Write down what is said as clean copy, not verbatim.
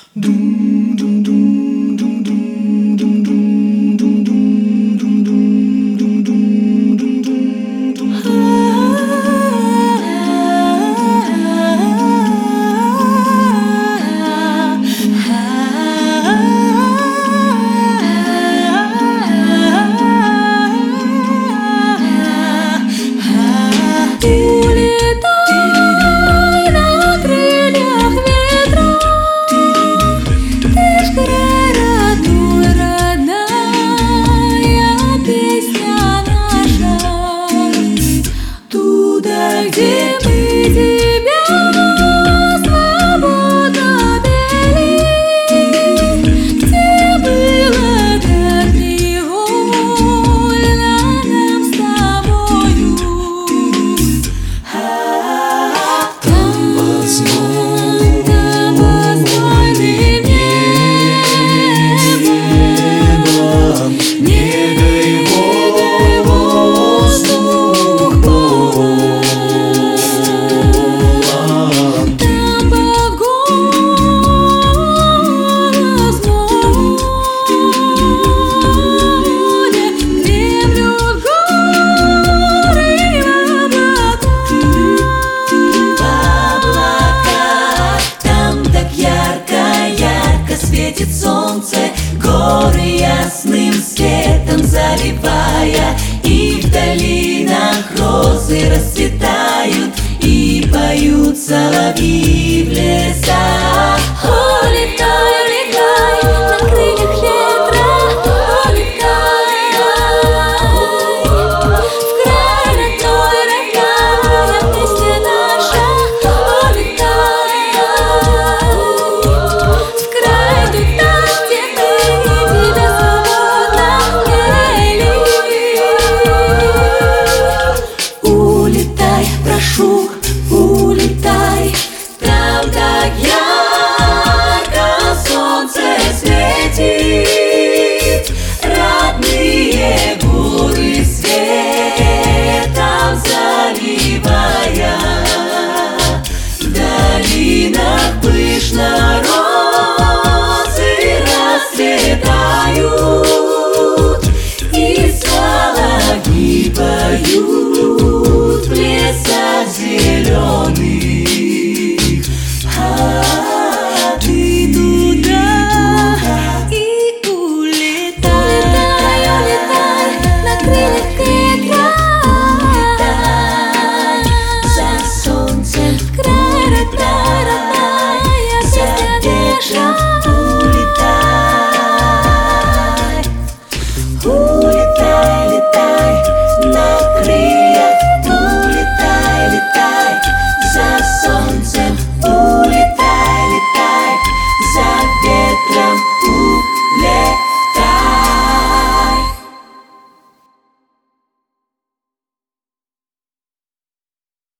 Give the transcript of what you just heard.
Где мы тебя свободно вели, где было так невольно нам с тобою. Там вознойным небом, нега и воздух полон. Светит солнце, горы ясным светом заливая, и в долинах розы расцветают, и поют соловьи в лесах.